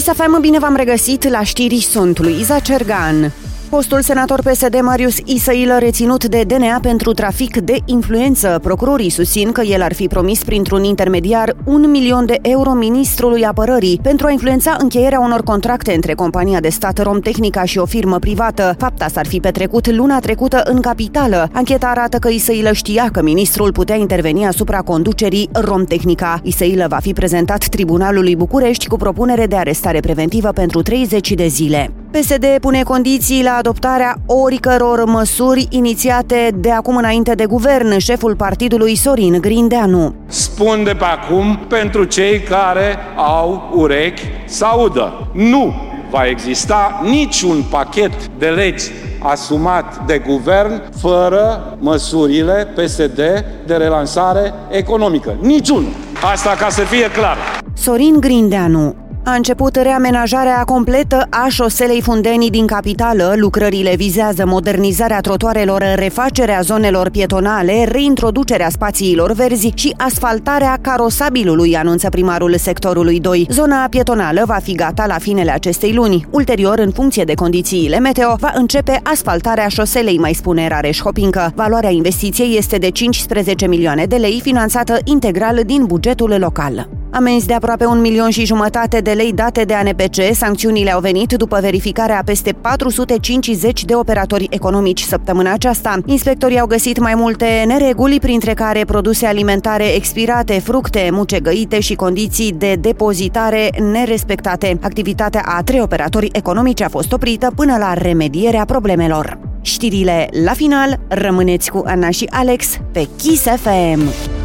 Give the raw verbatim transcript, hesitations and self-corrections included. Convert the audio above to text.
Kiss F M, bine v-am regăsit la știri, sunt Luiza Cergan. Fostul senator P S D Marius Isăilă reținut de D N A pentru trafic de influență. Procurorii susțin că el ar fi promis printr-un intermediar un milion de euro ministrului apărării pentru a influența încheierea unor contracte între compania de stat Romtehnica și o firmă privată. Fapta s-ar fi petrecut luna trecută în capitală. Ancheta arată că Isăilă știa că ministrul putea interveni asupra conducerii Romtehnica. Isăilă va fi prezentat Tribunalului București cu propunere de arestare preventivă pentru treizeci de zile. P S D pune condiții la adoptarea oricăror măsuri inițiate de acum înainte de guvern. Șeful partidului Sorin Grindeanu: spun de pe acum pentru cei care au urechi să audă. Nu va exista niciun pachet de legi asumat de guvern fără măsurile P S D de relansare economică. Niciunul. Asta ca să fie clar. Sorin Grindeanu. A început reamenajarea completă a șoselei Fundenii din capitală. Lucrările vizează modernizarea trotuarelor, refacerea zonelor pietonale, reintroducerea spațiilor verzi și asfaltarea carosabilului, anunță primarul sectorului doi. Zona pietonală va fi gata la finele acestei luni. Ulterior, în funcție de condițiile meteo, va începe asfaltarea șoselei, mai spune Rareș Hopincă. Valoarea investiției este de cincisprezece milioane de lei, finanțată integral din bugetul local. Amenzi de aproape un milion și jumătate de lei date de A N P C. Sancțiunile au venit după verificarea a peste patru sute cincizeci de operatori economici săptămâna aceasta. Inspectorii au găsit mai multe nereguli, printre care produse alimentare expirate, fructe mucegăite și condiții de depozitare nerespectate. Activitatea a trei operatori economici a fost oprită până la remedierea problemelor. Știrile la final, rămâneți cu Ana și Alex pe Kiss F M.